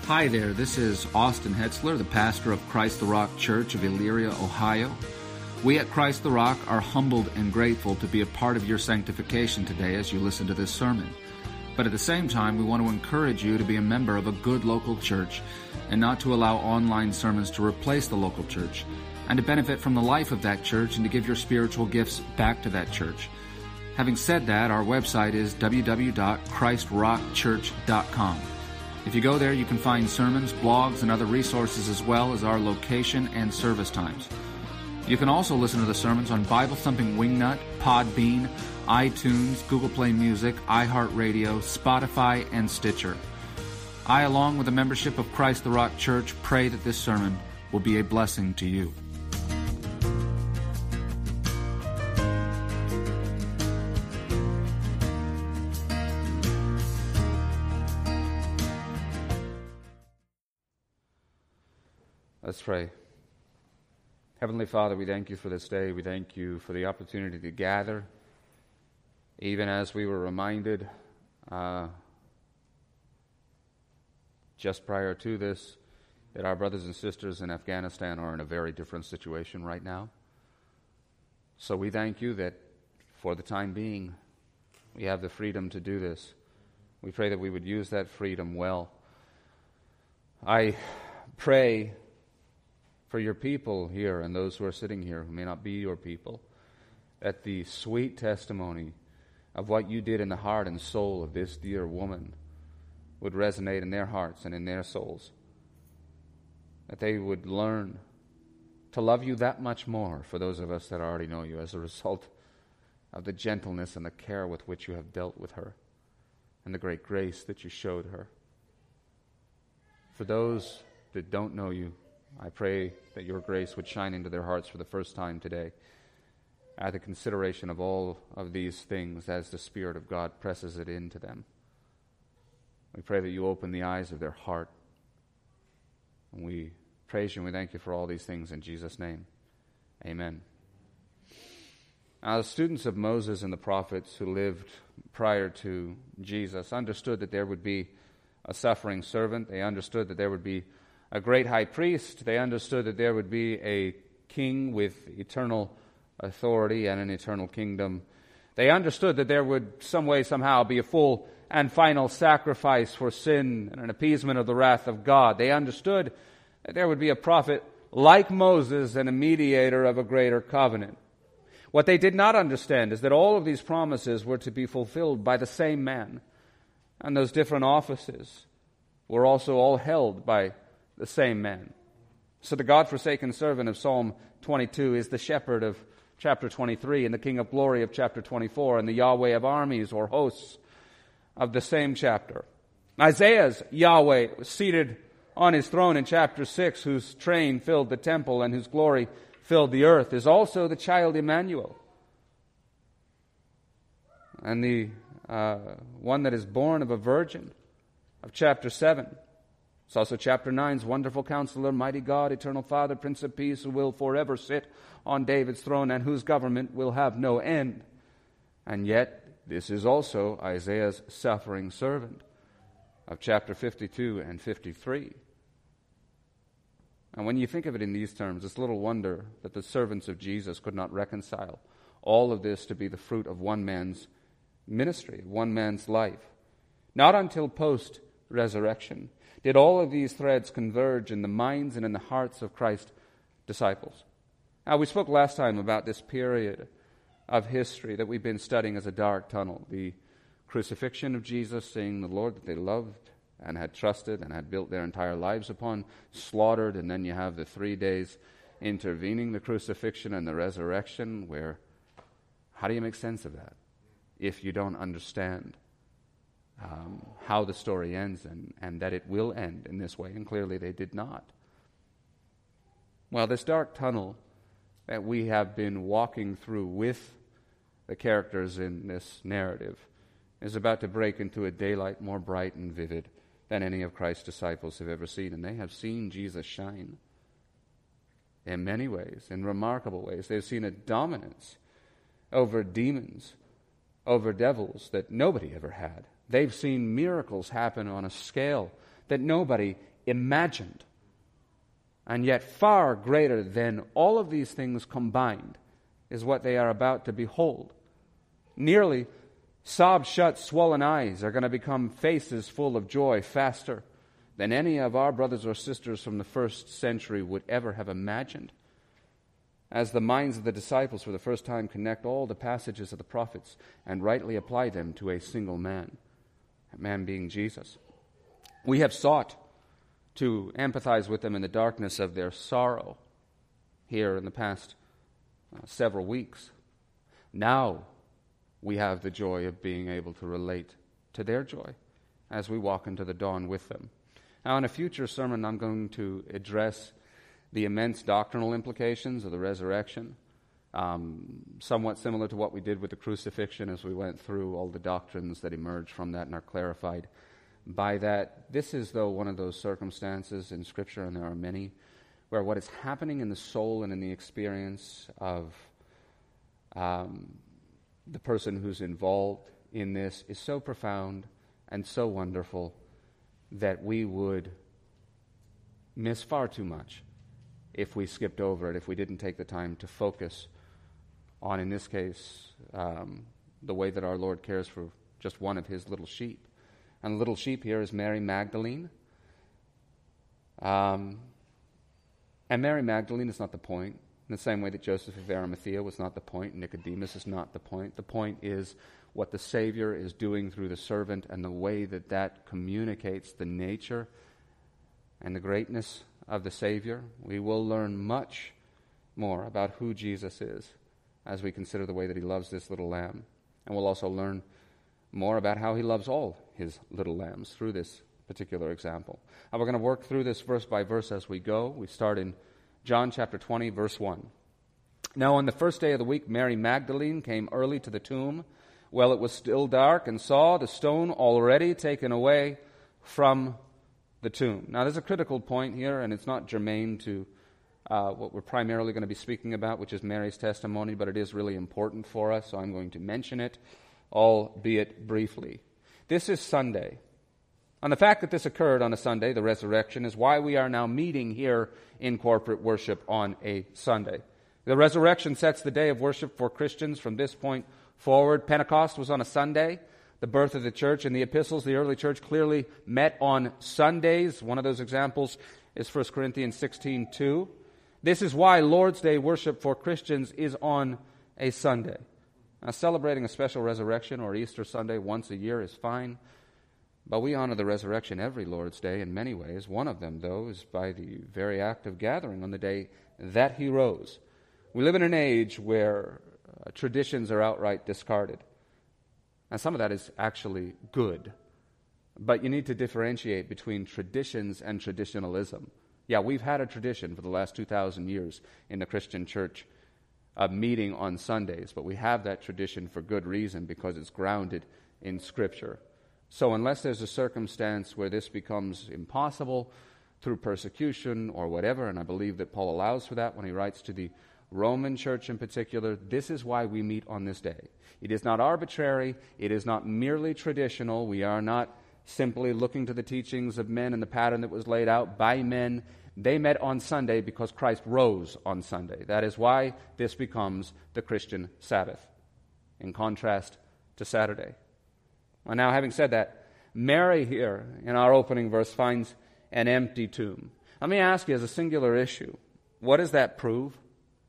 Hi there, this is Austin Hetzler, the pastor of Christ the Rock Church of Elyria, Ohio. We at Christ the Rock are humbled and grateful to be a part of your sanctification today as you listen to this sermon. But at the same time, we want to encourage you to be a member of a good local church and not to allow online sermons to replace the local church, and to benefit from the life of that church and to give your spiritual gifts back to that church. Having said that, our website is www.christrockchurch.com. If you go there, you can find sermons, blogs, and other resources, as well as our location and service times. You can also listen to the sermons on Bible Thumping Wingnut, Podbean, iTunes, Google Play Music, iHeartRadio, Spotify, and Stitcher. I, along with the membership of Christ the Rock Church, pray that this sermon will be a blessing to you. Let's pray. Heavenly Father, we thank you for this day. We thank you for the opportunity to gather, even as we were reminded just prior to this that our brothers and sisters in Afghanistan are in a very different situation right now. So we thank you that for the time being we have the freedom to do this. We pray that we would use that freedom well. I pray for your people here and those who are sitting here who may not be your people, that the sweet testimony of what you did in the heart and soul of this dear woman would resonate in their hearts and in their souls, that they would learn to love you that much more for those of us that already know you as a result of the gentleness and the care with which you have dealt with her and the great grace that you showed her. For those that don't know you, I pray that your grace would shine into their hearts for the first time today at the consideration of all of these things as the Spirit of God presses it into them. We pray that you open the eyes of their heart. And we praise you and we thank you for all these things in Jesus' name. Amen. Now, the students of Moses and the prophets who lived prior to Jesus understood that there would be a suffering servant. They understood that there would be a great high priest. They understood that there would be a king with eternal authority and an eternal kingdom. They understood that there would some way, somehow, be a full and final sacrifice for sin and an appeasement of the wrath of God. They understood that there would be a prophet like Moses and a mediator of a greater covenant. What they did not understand is that all of these promises were to be fulfilled by the same man, and those different offices were also all held by the same man. So the God-forsaken servant of Psalm 22 is the shepherd of chapter 23 and the King of glory of chapter 24 and the Yahweh of armies or hosts of the same chapter. Isaiah's Yahweh was seated on his throne in chapter 6, whose train filled the temple and whose glory filled the earth, is also the child Emmanuel. And the one that is born of a virgin of chapter 7. It's also chapter 9's wonderful counselor, mighty God, eternal Father, Prince of Peace, who will forever sit on David's throne and whose government will have no end. And yet, this is also Isaiah's suffering servant of chapter 52 and 53. And when you think of it in these terms, it's little wonder that the servants of Jesus could not reconcile all of this to be the fruit of one man's ministry, one man's life. Not until post-resurrection did all of these threads converge in the minds and in the hearts of Christ's disciples. Now, we spoke last time about this period of history that we've been studying as a dark tunnel. The crucifixion of Jesus, seeing the Lord that they loved and had trusted and had built their entire lives upon, slaughtered, and then you have the 3 days intervening the crucifixion and the resurrection, where how do you make sense of that if you don't understand how the story ends and that it will end in this way? And clearly they did not. Well, this dark tunnel that we have been walking through with the characters in this narrative is about to break into a daylight more bright and vivid than any of Christ's disciples have ever seen. And they have seen Jesus shine in many ways, in remarkable ways. They've seen a dominance over demons, over devils that nobody ever had. They've seen miracles happen on a scale that nobody imagined. And yet far greater than all of these things combined is what they are about to behold. Nearly sob-shut, swollen eyes are going to become faces full of joy faster than any of our brothers or sisters from the first century would ever have imagined. As the minds of the disciples for the first time connect all the passages of the prophets and rightly apply them to a single man, that man being Jesus. We have sought to empathize with them in the darkness of their sorrow here in the past several weeks. Now we have the joy of being able to relate to their joy as we walk into the dawn with them. Now, in a future sermon, I'm going to address the immense doctrinal implications of the resurrection, somewhat similar to what we did with the crucifixion as we went through all the doctrines that emerged from that and are clarified by that. This is, though, one of those circumstances in Scripture, and there are many, where what is happening in the soul and in the experience of the person who's involved in this is so profound and so wonderful that we would miss far too much if we skipped over it, if we didn't take the time to focus on, in this case, the way that our Lord cares for just one of his little sheep. And the little sheep here is Mary Magdalene. And Mary Magdalene is not the point. In the same way that Joseph of Arimathea was not the point, Nicodemus is not the point. The point is what the Savior is doing through the servant and the way that that communicates the nature and the greatness of the Savior. We will learn much more about who Jesus is as we consider the way that he loves this little lamb. And we'll also learn more about how he loves all his little lambs through this particular example. And we're going to work through this verse by verse as we go. We start in John chapter 20, verse 1. Now on the first day of the week, Mary Magdalene came early to the tomb while it was still dark and saw the stone already taken away from the tomb. Now there's a critical point here, and it's not germane to what we're primarily going to be speaking about, which is Mary's testimony, but it is really important for us, so I'm going to mention it, albeit briefly. This is Sunday. And the fact that this occurred on a Sunday, the resurrection, is why we are now meeting here in corporate worship on a Sunday. The resurrection sets the day of worship for Christians from this point forward. Pentecost was on a Sunday. The birth of the church in the epistles, the early church clearly met on Sundays. One of those examples is 1 Corinthians 16:2. This is why Lord's Day worship for Christians is on a Sunday. Now, celebrating a special resurrection or Easter Sunday once a year is fine, but we honor the resurrection every Lord's Day in many ways. One of them, though, is by the very act of gathering on the day that he rose. We live in an age where traditions are outright discarded. And some of that is actually good. But you need to differentiate between traditions and traditionalism. Yeah, we've had a tradition for the last 2,000 years in the Christian church of meeting on Sundays, but we have that tradition for good reason because it's grounded in Scripture. So unless there's a circumstance where this becomes impossible through persecution or whatever, and I believe that Paul allows for that when he writes to the Roman church in particular, this is why we meet on this day. It is not arbitrary. It is not merely traditional. We are not simply looking to the teachings of men and the pattern that was laid out by men. They met on Sunday because Christ rose on Sunday. That is why this becomes the Christian Sabbath, in contrast to Saturday. Well, now, having said that, Mary here in our opening verse finds an empty tomb. Let me ask you, as a singular issue, what does that prove?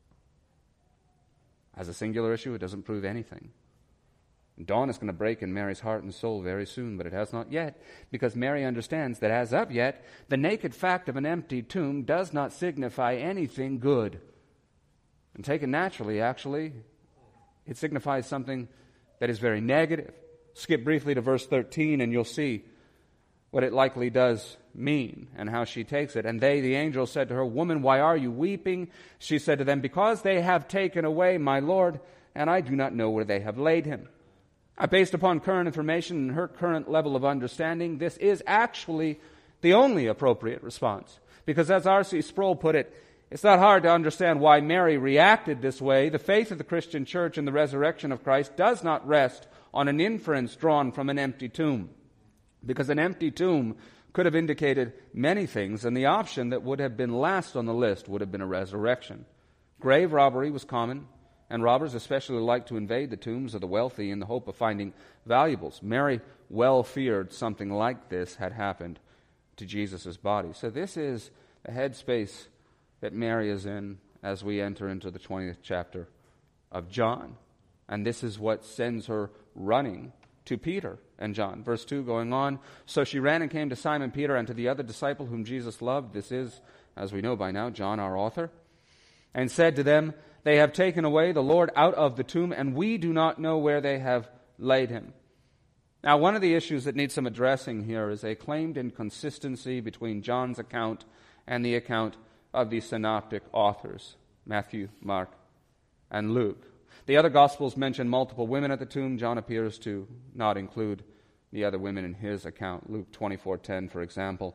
As a singular issue, it doesn't prove anything. Dawn is going to break in Mary's heart and soul very soon, but it has not yet, because Mary understands that as of yet, the naked fact of an empty tomb does not signify anything good. And taken naturally, actually, it signifies something that is very negative. Skip briefly to verse 13 and you'll see what it likely does mean and how she takes it. And they, the angels, said to her, "Woman, why are you weeping?" She said to them, "Because they have taken away my Lord, and I do not know where they have laid him." Based upon current information and her current level of understanding, this is actually the only appropriate response. Because as R.C. Sproul put it, it's not hard to understand why Mary reacted this way. The faith of the Christian church in the resurrection of Christ does not rest on an inference drawn from an empty tomb. Because an empty tomb could have indicated many things, and the option that would have been last on the list would have been a resurrection. Grave robbery was common, and robbers especially liked to invade the tombs of the wealthy in the hope of finding valuables. Mary well feared something like this had happened to Jesus' body. So this is the headspace that Mary is in as we enter into the 20th chapter of John. And this is what sends her running to Peter and John. Verse 2 going on, so she ran and came to Simon Peter and to the other disciple whom Jesus loved. This is, as we know by now, John our author. And said to them, they have taken away the Lord out of the tomb, and we do not know where they have laid him. Now, one of the issues that needs some addressing here is a claimed inconsistency between John's account and the account of the synoptic authors, Matthew, Mark, and Luke. The other Gospels mention multiple women at the tomb. John appears to not include the other women in his account. Luke 24:10, for example.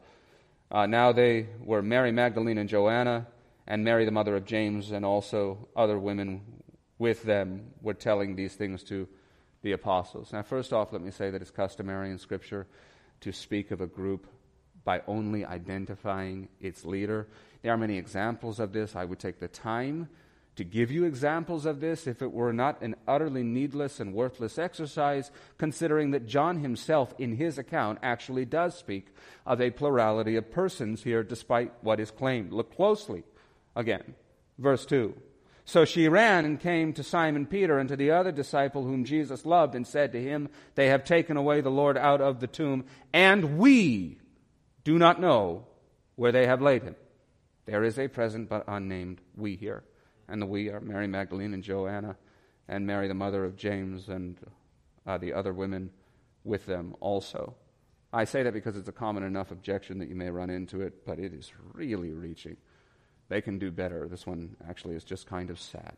Now they were Mary Magdalene and Joanna, and Mary the mother of James, and also other women with them were telling these things to the apostles. Now, first off, let me say that it's customary in Scripture to speak of a group by only identifying its leader. There are many examples of this. I would take the time to give you examples of this if it were not an utterly needless and worthless exercise, considering that John himself in his account actually does speak of a plurality of persons here despite what is claimed. Look closely again. Verse 2. So she ran and came to Simon Peter and to the other disciple whom Jesus loved and said to him, they have taken away the Lord out of the tomb, and we do not know where they have laid him. There is a present but unnamed we here. And the we are Mary Magdalene and Joanna and Mary the mother of James and the other women with them also. I say that because it's a common enough objection that you may run into it, but it is really reaching. They can do better. This one actually is just kind of sad.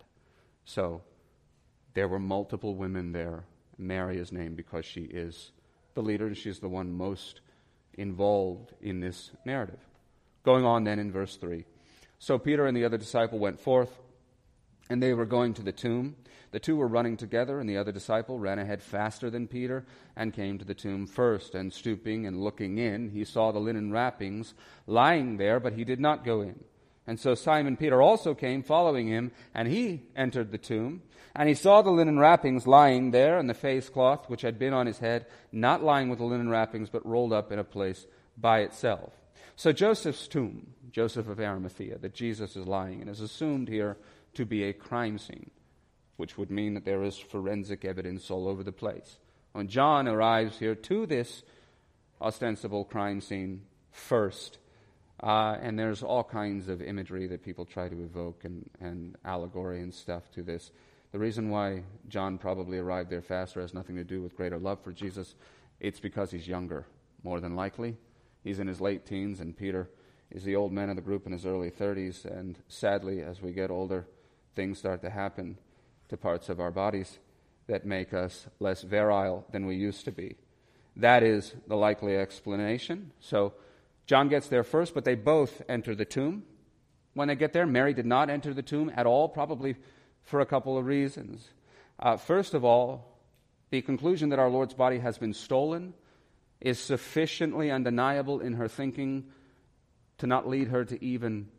So there were multiple women there. Mary is named because she is the leader and she's the one most involved in this narrative. Going on then in verse 3. So Peter and the other disciple went forth, and they were going to the tomb. The two were running together, and the other disciple ran ahead faster than Peter and came to the tomb first. And stooping and looking in, he saw the linen wrappings lying there, but he did not go in. And so Simon Peter also came, following him, and he entered the tomb. And he saw the linen wrappings lying there, and the face cloth which had been on his head, not lying with the linen wrappings, but rolled up in a place by itself. So Joseph's tomb, Joseph of Arimathea, that Jesus is lying in, is assumed here to be a crime scene, which would mean that there is forensic evidence all over the place. When John arrives here to this ostensible crime scene first, and there's all kinds of imagery that people try to evoke and allegory and stuff to this. The reason why John probably arrived there faster has nothing to do with greater love for Jesus. It's because he's younger, more than likely. He's in his late teens, and Peter is the old man of the group in his early 30s. And sadly, as we get older, things start to happen to parts of our bodies that make us less virile than we used to be. That is the likely explanation. So John gets there first, but they both enter the tomb. When they get there, Mary did not enter the tomb at all, probably for a couple of reasons. First of all, the conclusion that our Lord's body has been stolen is sufficiently undeniable in her thinking to not lead her to even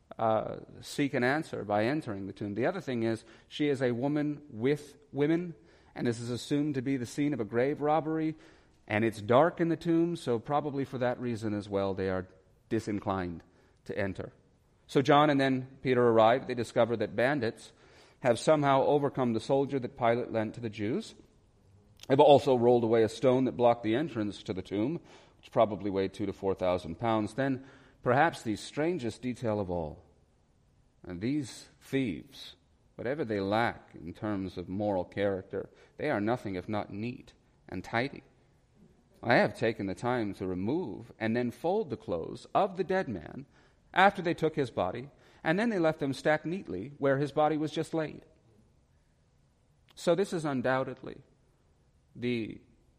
seek an answer by entering the tomb. The other thing is, she is a woman with women, and this is assumed to be the scene of a grave robbery, and it's dark in the tomb, so probably for that reason as well, they are disinclined to enter. So John and then Peter arrive. They discover that bandits have somehow overcome the soldier that Pilate lent to the Jews. They've also rolled away a stone that blocked the entrance to the tomb, which probably weighed 2,000 to 4,000 pounds. Then, perhaps the strangest detail of all, and these thieves, whatever they lack in terms of moral character, they are nothing if not neat and tidy. I have taken the time to remove and then fold the clothes of the dead man after they took his body, and then they left them stacked neatly where his body was just laid. So this is undoubtedly the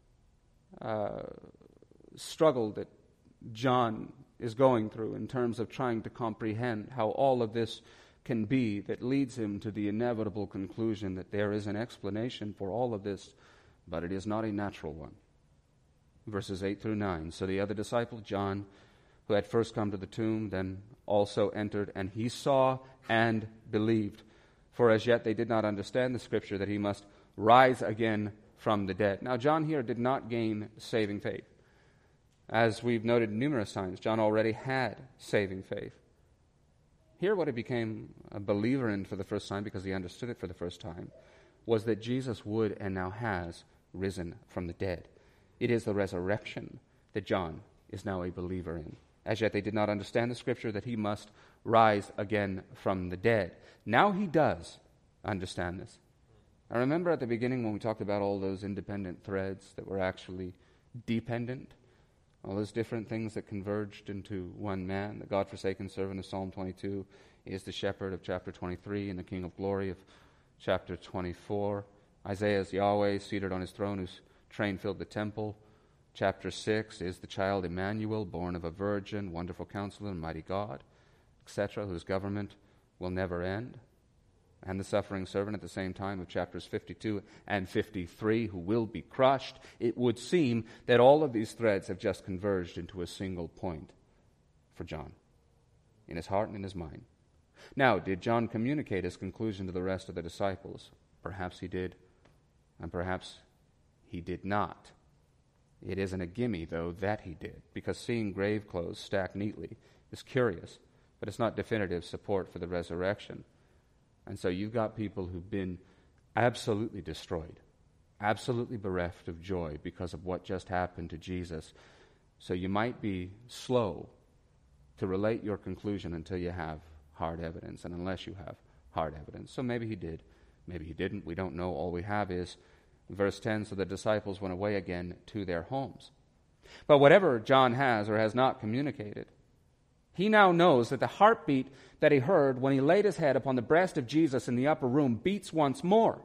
struggle that John is going through in terms of trying to comprehend how all of this can be, that leads him to the inevitable conclusion that there is an explanation for all of this, but it is not a natural one. verses 8 through 9. So the other disciple, John, who had first come to the tomb, then also entered, and he saw and believed. For as yet they did not understand the scripture that he must rise again from the dead. Now John here did not gain saving faith. As we've noted numerous times, John already had saving faith. Here what he became a believer in for the first time, because he understood it for the first time, was that Jesus would and now has risen from the dead. It is the resurrection that John is now a believer in. As yet they did not understand the scripture that he must rise again from the dead. Now he does understand this. I remember at the beginning when we talked about all those independent threads that were actually dependent, all those different things that converged into one man. The God-forsaken servant of Psalm 22 is the shepherd of chapter 23 and the King of glory of chapter 24. Isaiah is Yahweh seated on his throne whose train filled the temple. Chapter 6 is the child Emmanuel, born of a virgin, wonderful counselor, and mighty God, etc., whose government will never end. And the suffering servant at the same time of chapters 52 and 53, who will be crushed. It would seem that all of these threads have just converged into a single point for John, in his heart and in his mind. Now, did John communicate his conclusion to the rest of the disciples? Perhaps he did, and perhaps he did not. It isn't a gimme, though, that he did, because seeing grave clothes stacked neatly is curious, but it's not definitive support for the resurrection. And so you've got people who've been absolutely destroyed, absolutely bereft of joy because of what just happened to Jesus. So you might be slow to relate your conclusion until you have hard evidence, and unless you have hard evidence. So maybe he did, maybe he didn't. We don't know. All we have is verse 10, so the disciples went away again to their homes. But whatever John has or has not communicated, he now knows that the heartbeat that he heard when he laid his head upon the breast of Jesus in the upper room beats once more.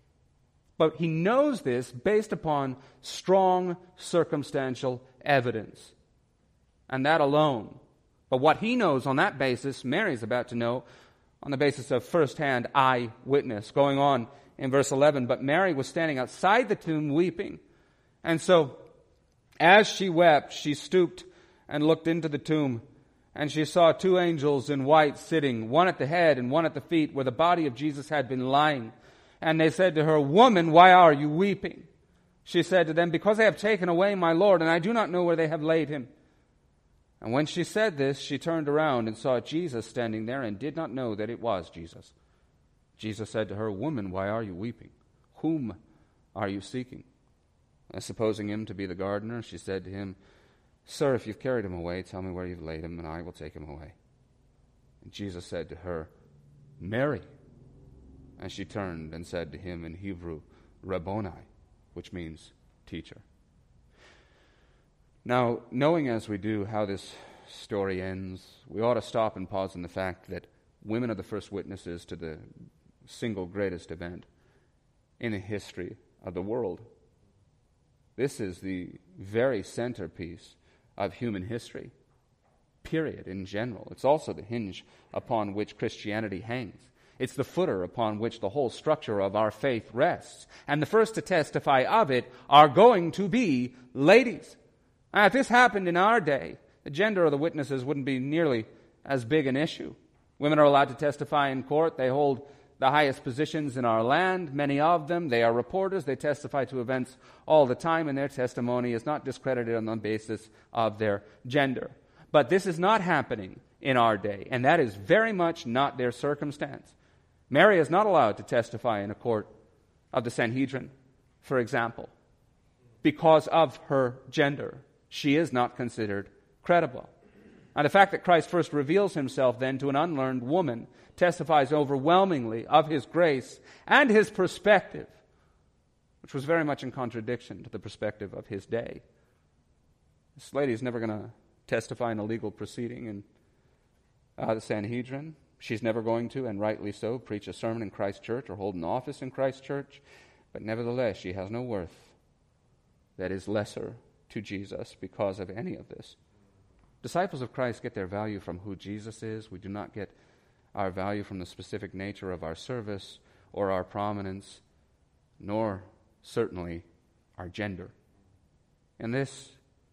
But he knows this based upon strong circumstantial evidence. And that alone. But what he knows on that basis, Mary's about to know on the basis of first-hand eyewitness. Going on in verse 11, but Mary was standing outside the tomb weeping. And so, as she wept, she stooped and looked into the tomb. And she saw two angels in white sitting, one at the head and one at the feet, where the body of Jesus had been lying. And they said to her, Woman, why are you weeping? She said to them, Because they have taken away my Lord, and I do not know where they have laid him. And when she said this, she turned around and saw Jesus standing there and did not know that it was Jesus. Jesus said to her, Woman, why are you weeping? Whom are you seeking? And supposing him to be the gardener, she said to him, Sir, if you've carried him away, tell me where you've laid him, and I will take him away. And Jesus said to her, Mary. And she turned and said to him in Hebrew, Rabboni, which means teacher. Now, knowing as we do how this story ends, we ought to stop and pause on the fact that women are the first witnesses to the single greatest event in the history of the world. This is the very centerpiece of human history, period, in general. It's also the hinge upon which Christianity hangs. It's the footer upon which the whole structure of our faith rests. And the first to testify of it are going to be ladies. Now, if this happened in our day, the gender of the witnesses wouldn't be nearly as big an issue. Women are allowed to testify in court. They hold the highest positions in our land, many of them. They are reporters. They testify to events all the time, and their testimony is not discredited on the basis of their gender. But this is not happening in our day, and that is very much not their circumstance. Mary is not allowed to testify in a court of the Sanhedrin, for example, because of her gender. She is not considered credible. And the fact that Christ first reveals himself then to an unlearned woman testifies overwhelmingly of his grace and his perspective, which was very much in contradiction to the perspective of his day. This lady is never going to testify in a legal proceeding in the Sanhedrin. She's never going to, and rightly so, preach a sermon in Christ's church or hold an office in Christ's church. But nevertheless, she has no worth that is lesser to Jesus because of any of this. Disciples of Christ get their value from who Jesus is. We do not get our value from the specific nature of our service or our prominence, nor certainly our gender. In this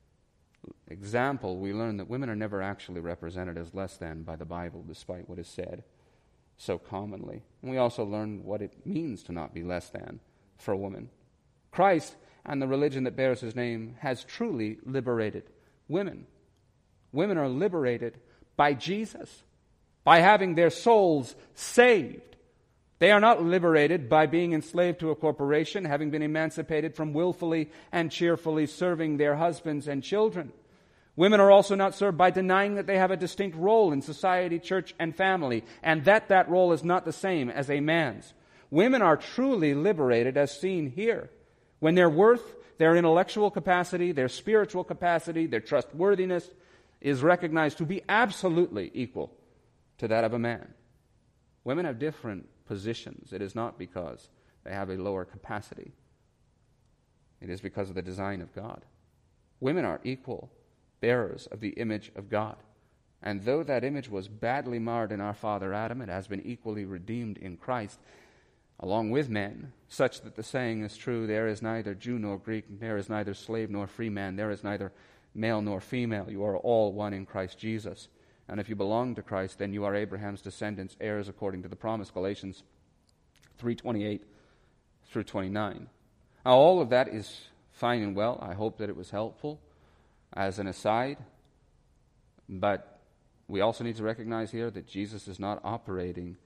example, we learn that women are never actually represented as less than by the Bible, despite what is said so commonly. And we also learn what it means to not be less than for a woman. Christ and the religion that bears his name has truly liberated women. Women are liberated by Jesus, by having their souls saved. They are not liberated by being enslaved to a corporation, having been emancipated from willfully and cheerfully serving their husbands and children. Women are also not served by denying that they have a distinct role in society, church, and family, and that role is not the same as a man's. Women are truly liberated as seen here, when their worth, their intellectual capacity, their spiritual capacity, their trustworthiness is recognized to be absolutely equal to that of a man. Women have different positions. It is not because they have a lower capacity. It is because of the design of God. Women are equal bearers of the image of God. And though that image was badly marred in our father Adam, it has been equally redeemed in Christ, along with men, such that the saying is true, there is neither Jew nor Greek, there is neither slave nor free man, there is neither male nor female. You are all one in Christ Jesus. And if you belong to Christ, then you are Abraham's descendants, heirs according to the promise, Galatians 3:28 through 29. Now, all of that is fine and well. I hope that it was helpful as an aside. But we also need to recognize here that Jesus is not operating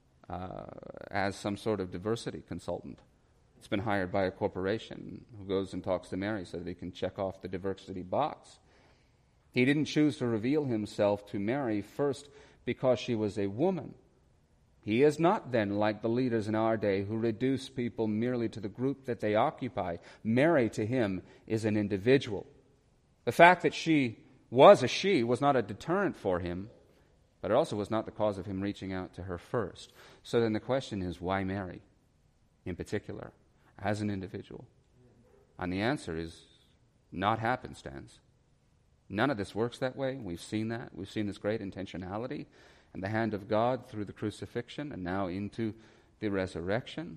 as some sort of diversity consultant. It's been hired by a corporation who goes and talks to Mary so that he can check off the diversity box. He didn't choose to reveal himself to Mary first because she was a woman. He is not then like the leaders in our day who reduce people merely to the group that they occupy. Mary to him is an individual. The fact that she was not a deterrent for him, but it also was not the cause of him reaching out to her first. So then the question is, why Mary in particular, as an individual? And the answer is not happenstance. None of this works that way. We've seen that. We've seen this great intentionality and the hand of God through the crucifixion and now into the resurrection.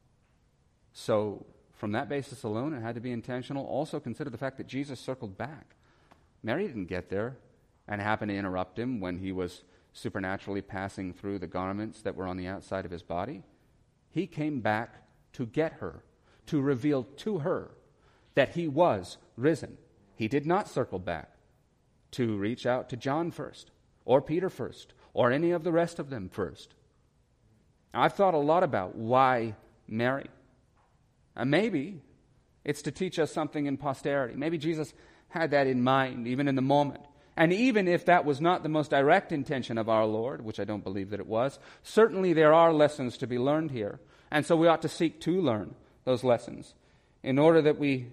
So from that basis alone, it had to be intentional. Also consider the fact that Jesus circled back. Mary didn't get there and happen to interrupt him when he was supernaturally passing through the garments that were on the outside of his body. He came back to get her, to reveal to her that he was risen. He did not circle back to reach out to John first, or Peter first, or any of the rest of them first. I've thought a lot about why Mary. And maybe it's to teach us something in posterity. Maybe Jesus had that in mind, even in the moment. And even if that was not the most direct intention of our Lord, which I don't believe that it was, certainly there are lessons to be learned here. And so we ought to seek to learn those lessons in order that we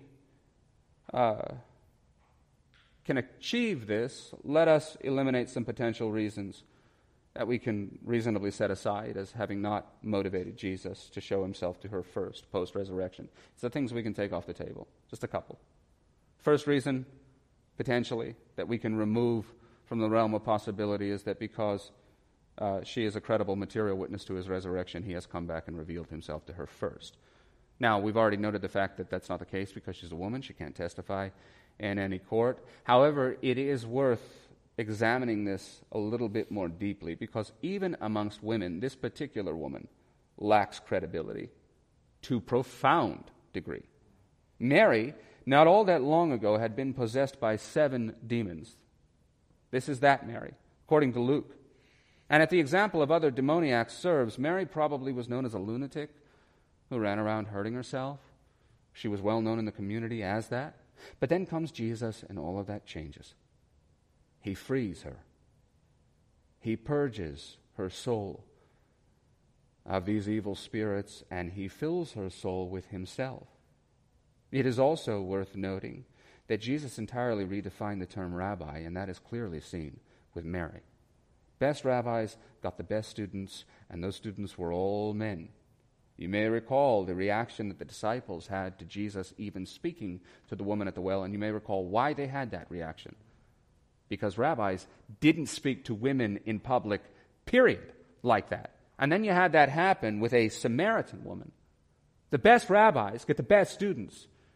can achieve this. Let us eliminate some potential reasons that we can reasonably set aside as having not motivated Jesus to show himself to her first, post-resurrection. It's the things we can take off the table, just a couple. First reason, potentially, that we can remove from the realm of possibility is that because she is a credible material witness to his resurrection, he has come back and revealed himself to her first. Now, we've already noted the fact that that's not the case because she's a woman. She can't testify in any court. However, it is worth examining this a little bit more deeply because even amongst women, this particular woman lacks credibility to profound degree. Mary, not all that long ago, had been possessed by 7 demons. This is that Mary, according to Luke. And at the example of other demoniacs serves, Mary probably was known as a lunatic who ran around hurting herself. She was well known in the community as that. But then comes Jesus, and all of that changes. He frees her. He purges her soul of these evil spirits, and he fills her soul with himself. It is also worth noting that Jesus entirely redefined the term rabbi, and that is clearly seen with Mary. Best rabbis got the best students, and those students were all men. You may recall the reaction that the disciples had to Jesus even speaking to the woman at the well, and you may recall why they had that reaction. Because rabbis didn't speak to women in public, period, like that. And then you had that happen with a Samaritan woman. The best rabbis get the best students,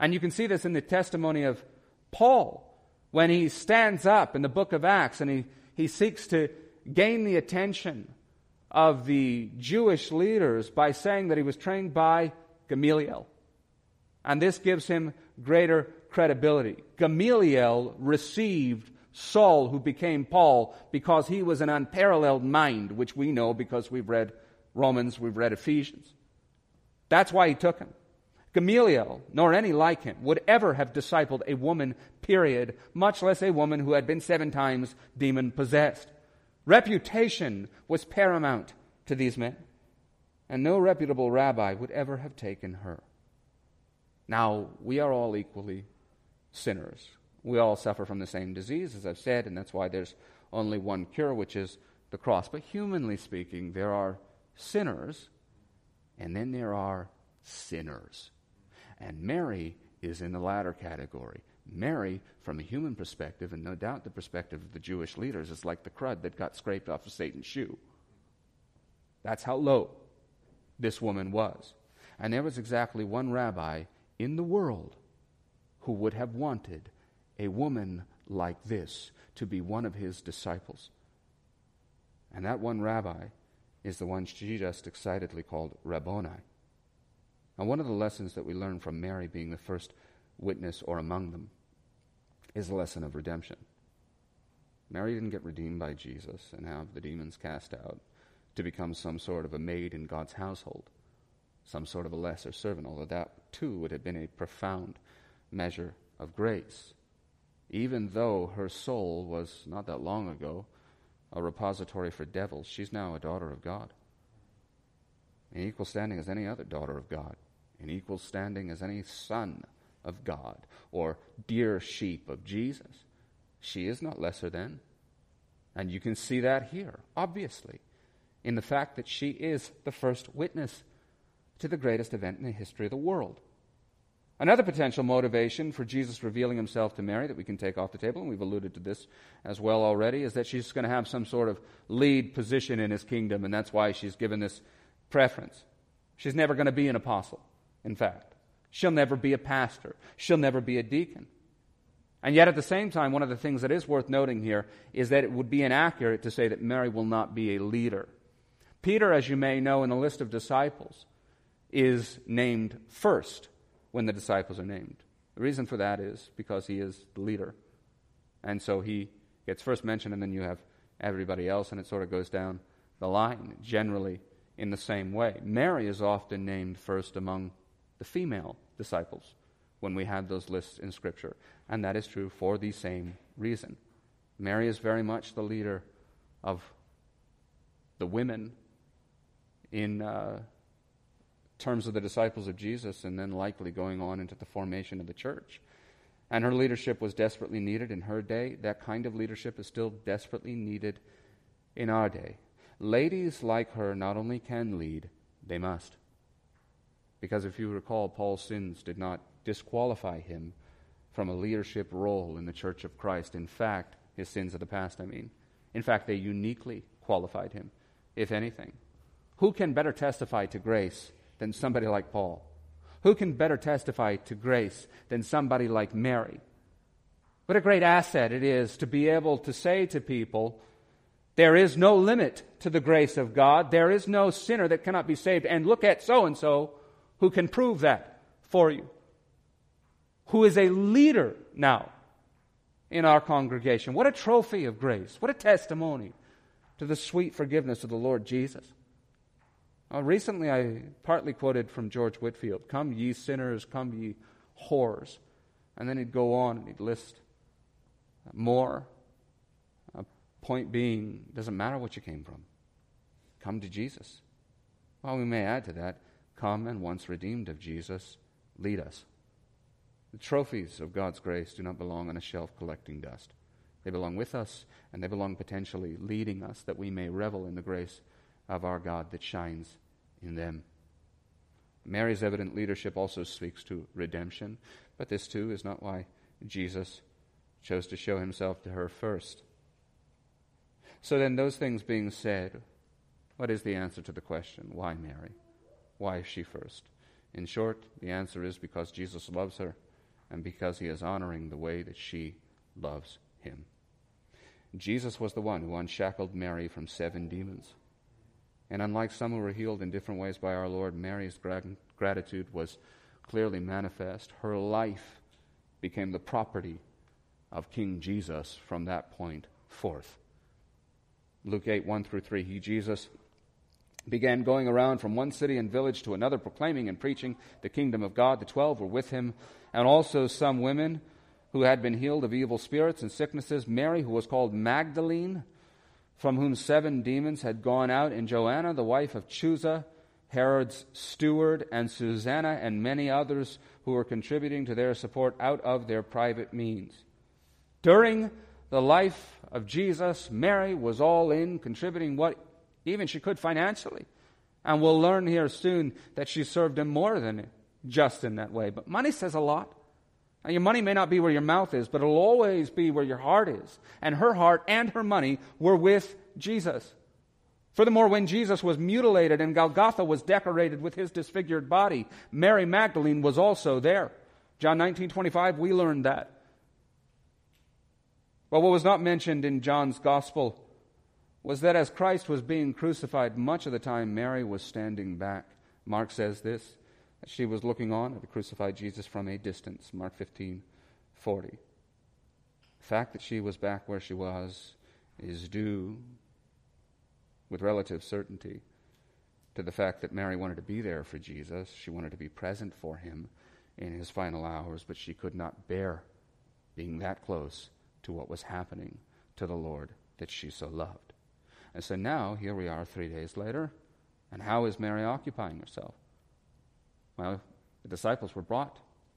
And you can see this in the testimony of Paul when he stands up in the book of Acts and he seeks to gain the attention of the Jewish leaders by saying that he was trained by Gamaliel. And this gives him greater credibility. Gamaliel received Saul, who became Paul, because he was an unparalleled mind, which we know because we've read Romans, we've read Ephesians. That's why he took him. Gamaliel, nor any like him, would ever have discipled a woman, period, much less a woman who had been 7 times demon-possessed. Reputation was paramount to these men, and no reputable rabbi would ever have taken her. Now, we are all equally sinners. We all suffer from the same disease, as I've said, and that's why there's only one cure, which is the cross. But humanly speaking, there are sinners, and then there are sinners. And Mary is in the latter category. Mary, from a human perspective, and no doubt the perspective of the Jewish leaders, is like the crud that got scraped off of Satan's shoe. That's how low this woman was. And there was exactly one rabbi in the world who would have wanted a woman like this to be one of his disciples. And that one rabbi is the one she just excitedly called Rabboni. And one of the lessons that we learn from Mary being the first witness or among them is a lesson of redemption. Mary didn't get redeemed by Jesus and have the demons cast out to become some sort of a maid in God's household, some sort of a lesser servant, although that too would have been a profound measure of grace. Even though her soul was, not that long ago, a repository for devils, she's now a daughter of God, in equal standing as any other daughter of God, in equal standing as any son of God, or dear sheep of Jesus. She is not lesser than. And you can see that here, obviously, in the fact that she is the first witness to the greatest event in the history of the world. Another potential motivation for Jesus revealing himself to Mary that we can take off the table, and we've alluded to this as well already, is that she's going to have some sort of lead position in his kingdom, and that's why she's given this preference. She's never going to be an apostle, in fact. She'll never be a pastor. She'll never be a deacon. And yet at the same time, one of the things that is worth noting here is that it would be inaccurate to say that Mary will not be a leader. Peter, as you may know, in the list of disciples, is named first when the disciples are named. The reason for that is because he is the leader. And so he gets first mentioned, and then you have everybody else, and it sort of goes down the line, generally in the same way. Mary is often named first among the female disciples when we have those lists in Scripture. And that is true for the same reason. Mary is very much the leader of the women in terms of the disciples of Jesus, and then likely going on into the formation of the church. And her leadership was desperately needed in her day. That kind of leadership is still desperately needed in our day. Ladies like her not only can lead, they must. Because if you recall, Paul's sins did not disqualify him from a leadership role in the Church of Christ. In fact, his sins of the past, In fact, they uniquely qualified him, if anything. Who can better testify to grace than somebody like Paul? Who can better testify to grace than somebody like Mary? What a great asset it is to be able to say to people, there is no limit to the grace of God. There is no sinner that cannot be saved. And look at so-and-so who can prove that for you. Who is a leader now in our congregation. What a trophy of grace. What a testimony to the sweet forgiveness of the Lord Jesus. Recently, I partly quoted from George Whitefield, "Come ye sinners, come ye whores." And then he'd go on and he'd list more. Point being, it doesn't matter what you came from. Come to Jesus. Well, we may add to that, come and once redeemed of Jesus, lead us. The trophies of God's grace do not belong on a shelf collecting dust. They belong with us, and they belong potentially leading us that we may revel in the grace of our God that shines in them. Mary's evident leadership also speaks to redemption, but this too is not why Jesus chose to show himself to her first. So then, those things being said, what is the answer to the question, why Mary? Why is she first? In short, the answer is because Jesus loves her, and because he is honoring the way that she loves him. Jesus was the one who unshackled Mary from 7 demons. And unlike some who were healed in different ways by our Lord, Mary's gratitude was clearly manifest. Her life became the property of King Jesus from that point forth. Luke 8, 1-3, Jesus began going around from one city and village to another, proclaiming and preaching the kingdom of God. The 12 were with him, and also some women who had been healed of evil spirits and sicknesses. Mary, who was called Magdalene, from whom 7 demons had gone out, and Joanna, the wife of Chuza, Herod's steward, and Susanna, and many others who were contributing to their support out of their private means. During the life of Jesus, Mary was all in, contributing what even she could financially. And we'll learn here soon that she served him more than just in that way. But money says a lot. Now, your money may not be where your mouth is, but it'll always be where your heart is. And her heart and her money were with Jesus. Furthermore, when Jesus was mutilated and Golgotha was decorated with his disfigured body, Mary Magdalene was also there. John 19:25, we learned that. But what was not mentioned in John's gospel was that as Christ was being crucified, much of the time Mary was standing back. Mark says this, that she was looking on at the crucified Jesus from a distance. Mark 15:40. The fact that she was back where she was is due with relative certainty to the fact that Mary wanted to be there for Jesus. She wanted to be present for him in his final hours, but she could not bear being that close to what was happening to the Lord that she so loved. And so now, here we are 3 days later, and how is Mary occupying herself? Well, the disciples were brought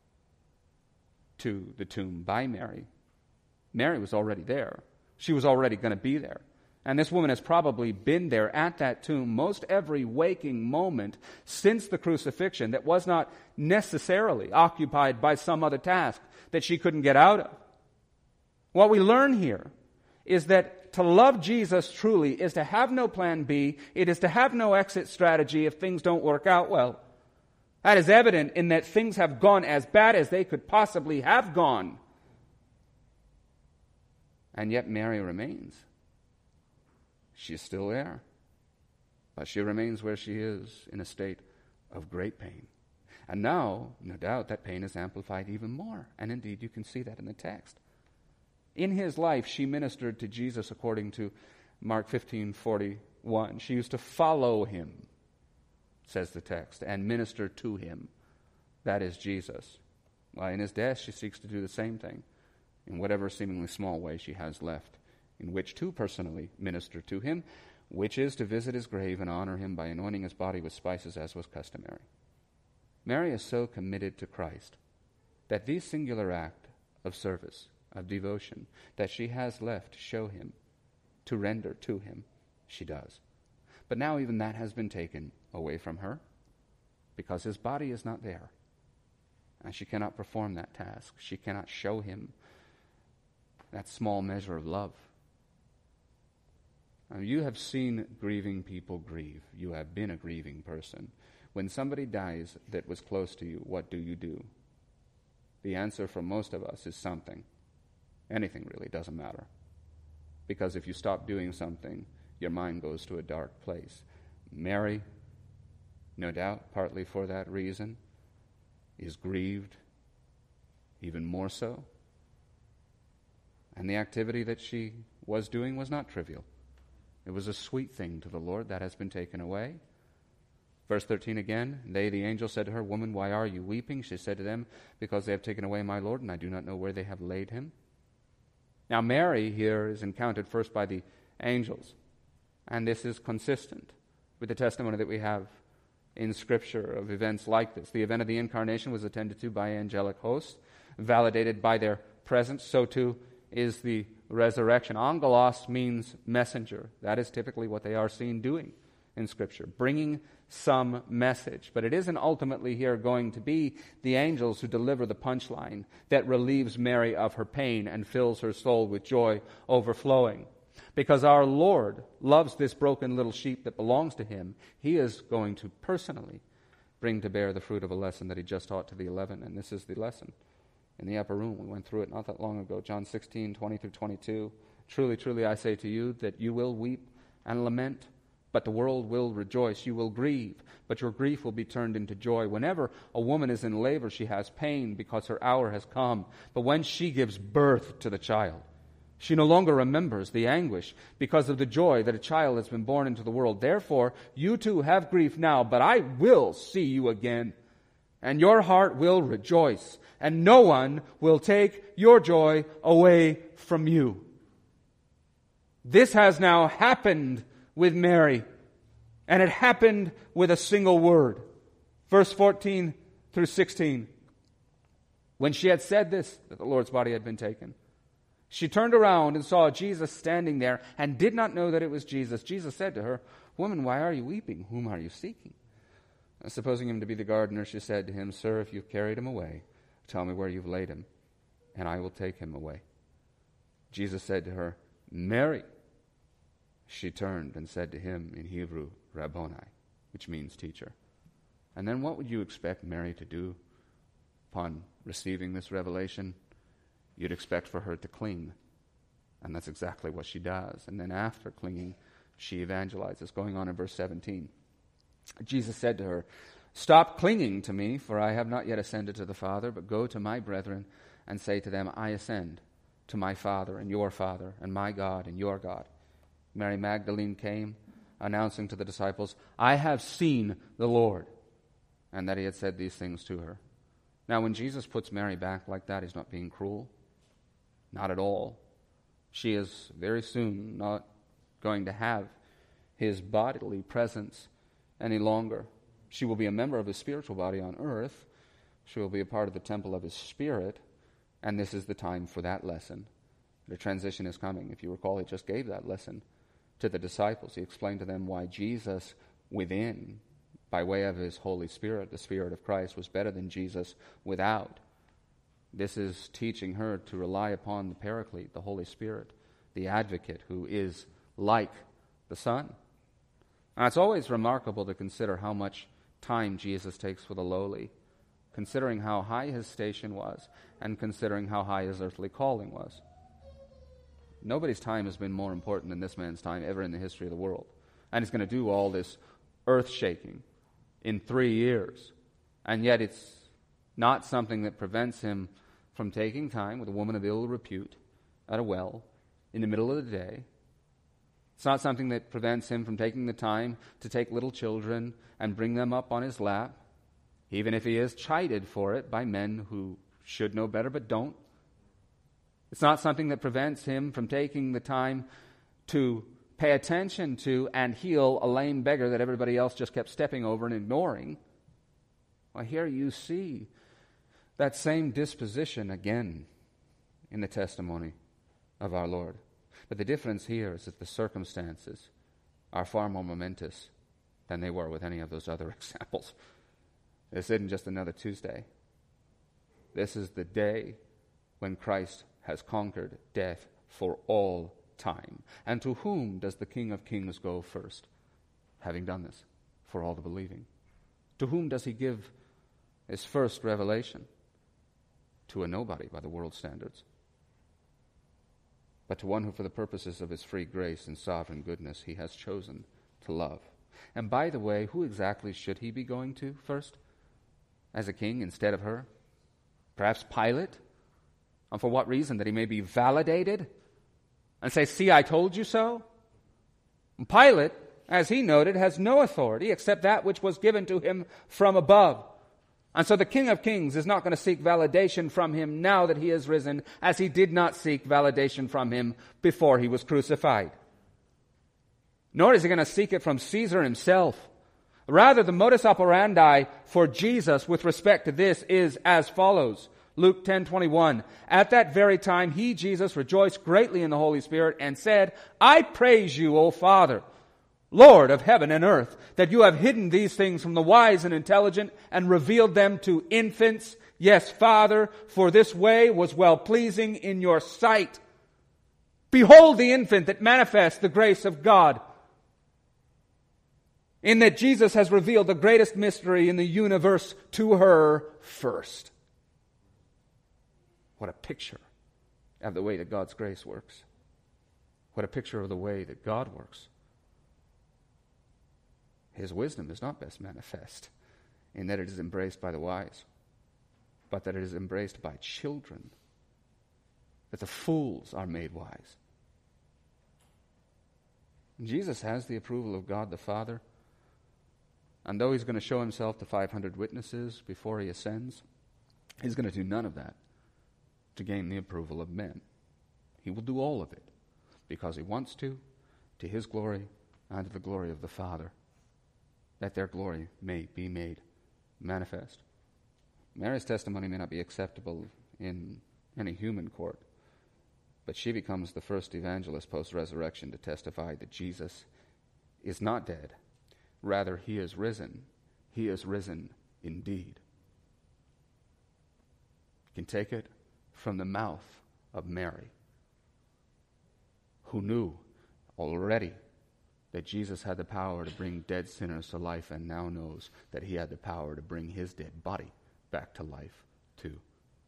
to the tomb by Mary. Mary was already there. She was already going to be there. And this woman has probably been there at that tomb most every waking moment since the crucifixion that was not necessarily occupied by some other task that she couldn't get out of. What we learn here is that to love Jesus truly is to have no plan B. It is to have no exit strategy if things don't work out well. That is evident in that things have gone as bad as they could possibly have gone. And yet Mary remains. She's still there. But she remains where she is in a state of great pain. And now, no doubt, that pain is amplified even more. And indeed, you can see that in the text. In his life, she ministered to Jesus according to Mark 15:41. She used to follow him, says the text, and minister to him. That is Jesus. Well, in his death, she seeks to do the same thing in whatever seemingly small way she has left, in which to personally minister to him, which is to visit his grave and honor him by anointing his body with spices as was customary. Mary is so committed to Christ that this singular act of service, of devotion, that she has left to show him, to render to him, she does. But now even that has been taken away from her because his body is not there. And she cannot perform that task. She cannot show him that small measure of love. Now, you have seen grieving people grieve. You have been a grieving person. When somebody dies that was close to you, what do? The answer for most of us is something. Anything really doesn't matter. Because if you stop doing something, your mind goes to a dark place. Mary, no doubt, partly for that reason, is grieved even more so. And the activity that she was doing was not trivial. It was a sweet thing to the Lord that has been taken away. Verse 13 again, they, the angel, said to her, "Woman, why are you weeping?" She said to them, "Because they have taken away my Lord, and I do not know where they have laid him." Now Mary here is encountered first by the angels. And this is consistent with the testimony that we have in Scripture of events like this. The event of the incarnation was attended to by angelic hosts, validated by their presence. So too is the resurrection. Angelos means messenger. That is typically what they are seen doing in Scripture, bringing some message. But it isn't ultimately here going to be the angels who deliver the punchline that relieves Mary of her pain and fills her soul with joy overflowing. Because our Lord loves this broken little sheep that belongs to him, he is going to personally bring to bear the fruit of a lesson that he just taught to the 11. And this is the lesson. in the upper room. We went through it not that long ago. John 16:20 through 22. Truly, truly, I say to you that you will weep and lament, but the world will rejoice. You will grieve, but your grief will be turned into joy. Whenever a woman is in labor, she has pain because her hour has come. But when she gives birth to the child, she no longer remembers the anguish because of the joy that a child has been born into the world. Therefore, you too have grief now, but I will see you again, and your heart will rejoice, and no one will take your joy away from you. This has now happened with Mary, and it happened with a single word. Verse 14 through 16. When she had said this, that the Lord's body had been taken, she turned around and saw Jesus standing there and did not know that it was Jesus. Jesus said to her, "Woman, why are you weeping? Whom are you seeking?" And supposing him to be the gardener, she said to him, "Sir, if you've carried him away, tell me where you've laid him, and I will take him away." Jesus said to her, "Mary." She turned and said to him in Hebrew, "Rabboni," which means teacher. And then what would you expect Mary to do upon receiving this revelation? You'd expect for her to cling. And that's exactly what she does. And then after clinging, she evangelizes. Going on in verse 17. Jesus said to her, "Stop clinging to me, for I have not yet ascended to the Father, but go to my brethren and say to them, I ascend to my Father and your Father, and my God and your God." Mary Magdalene came, announcing to the disciples, "I have seen the Lord," and that he had said these things to her. Now, when Jesus puts Mary back like that, he's not being cruel. Not at all. She is very soon not going to have his bodily presence any longer. She will be a member of his spiritual body on earth. She will be a part of the temple of his spirit, and this is the time for that lesson. The transition is coming. If you recall, he just gave that lesson to the disciples. He explained to them why Jesus within, by way of his Holy Spirit, the Spirit of Christ, was better than Jesus without. This is teaching her to rely upon the Paraclete, the Holy Spirit, the Advocate, who is like the Son. And it's always remarkable to consider how much time Jesus takes for the lowly, considering how high his station was, and considering how high his earthly calling was. Nobody's time has been more important than this man's time ever in the history of the world. And he's going to do all this earth-shaking in 3 years. And yet it's not something that prevents him from taking time with a woman of ill repute at a well in the middle of the day. It's not something that prevents him from taking the time to take little children and bring them up on his lap, even if he is chided for it by men who should know better but don't. It's not something that prevents him from taking the time to pay attention to and heal a lame beggar that everybody else just kept stepping over and ignoring. Well, here you see that same disposition again in the testimony of our Lord. But the difference here is that the circumstances are far more momentous than they were with any of those other examples. This isn't just another Tuesday. This is the day when Christ has conquered death for all time. And to whom does the King of Kings go first, having done this for all the believing? To whom does he give his first revelation? To a nobody by the world's standards, but to one who for the purposes of his free grace and sovereign goodness he has chosen to love. And by the way, who exactly should he be going to first as a king instead of her? Perhaps Pilate? And for what reason? That he may be validated and say, "See, I told you so"? And Pilate, as he noted, has no authority except that which was given to him from above. And so the King of Kings is not going to seek validation from him now that he is risen, as he did not seek validation from him before he was crucified. Nor is he going to seek it from Caesar himself. Rather, the modus operandi for Jesus with respect to this is as follows. Luke 10:21. At that very time, he, Jesus, rejoiced greatly in the Holy Spirit and said, "I praise you, O Father, Lord of heaven and earth, that you have hidden these things from the wise and intelligent and revealed them to infants. Yes, Father, for this way was well-pleasing in your sight. Behold the infant that manifests the grace of God, in that Jesus has revealed the greatest mystery in the universe to her first." What a picture of the way that God's grace works. What a picture of the way that God works. His wisdom is not best manifest in that it is embraced by the wise, but that it is embraced by children, that the fools are made wise. Jesus has the approval of God the Father, and though he's going to show himself to 500 witnesses before he ascends, he's going to do none of that to gain the approval of men. He will do all of it because he wants to his glory and to the glory of the Father, that their glory may be made manifest. Mary's testimony may not be acceptable in any human court, but she becomes the first evangelist post-resurrection to testify that Jesus is not dead. Rather, he is risen. He is risen indeed. You can take it from the mouth of Mary, who knew already that Jesus had the power to bring dead sinners to life, and now knows that he had the power to bring his dead body back to life too.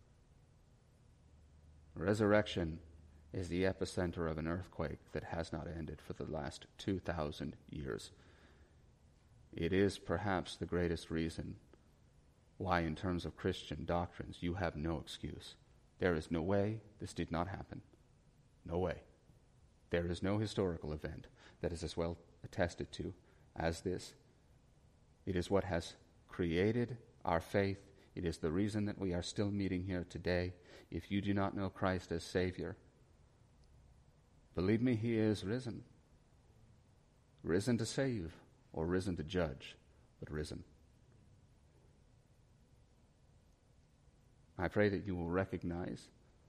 Resurrection is the epicenter of an earthquake that has not ended for the last 2,000 years. It is perhaps the greatest reason why, in terms of Christian doctrines, you have no excuse. There is no way this did not happen. No way. There is no historical event that is as well attested to as this. It is what has created our faith. It is the reason that we are still meeting here today. If you do not know Christ as Savior, believe me, he is risen. Risen to save, or risen to judge, but risen. I pray that you will recognize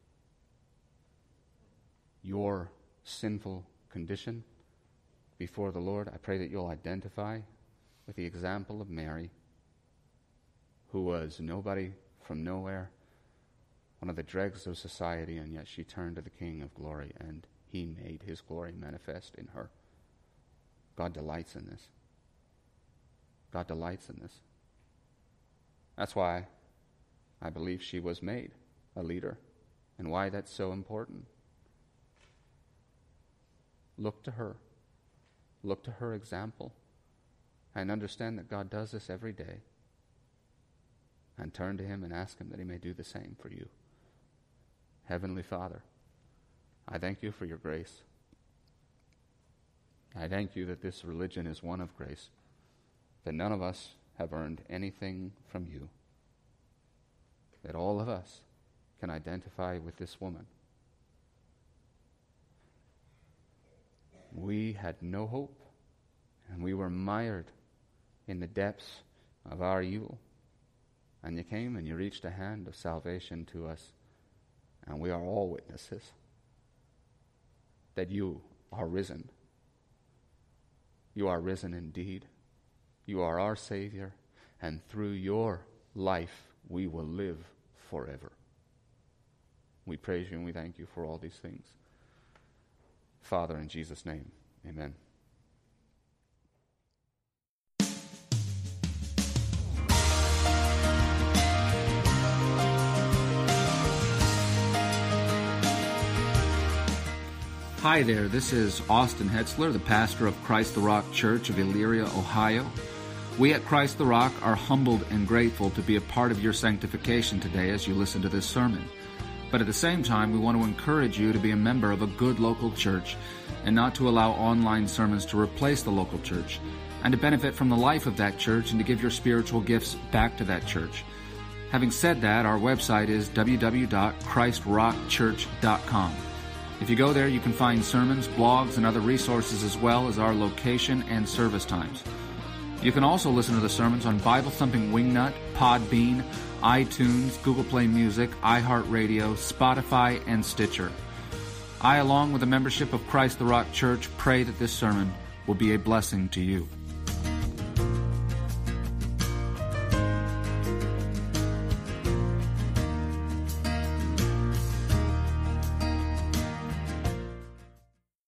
your sinful condition before the Lord. I pray that you'll identify with the example of Mary, who was nobody from nowhere, one of the dregs of society, and yet she turned to the King of glory, and he made his glory manifest in her. God delights in this. God delights in this. That's why I believe she was made a leader, and why that's so important. Look to her. Look to her example, and understand that God does this every day, and turn to him and ask him that he may do the same for you. Heavenly Father, I thank you for your grace. I thank you that this religion is one of grace, that none of us have earned anything from you, that all of us can identify with this woman. We had no hope, and we were mired in the depths of our evil. And you came and you reached a hand of salvation to us, and we are all witnesses that you are risen. You are risen indeed. You are our Savior, and through your life we will live forever. We praise you and we thank you for all these things. Father, in Jesus' name, amen. Hi there, this is Austin Hetzler, the pastor of Christ the Rock Church of Elyria, Ohio. We at Christ the Rock are humbled and grateful to be a part of your sanctification today as you listen to this sermon. But at the same time, we want to encourage you to be a member of a good local church and not to allow online sermons to replace the local church, and to benefit from the life of that church and to give your spiritual gifts back to that church. Having said that, our website is www.christrockchurch.com. If you go there, you can find sermons, blogs, and other resources, as well as our location and service times. You can also listen to the sermons on Bible Thumping Wingnut, Podbean, iTunes, Google Play Music, iHeartRadio, Spotify, and Stitcher. I, along with the membership of Christ the Rock Church, pray that this sermon will be a blessing to you.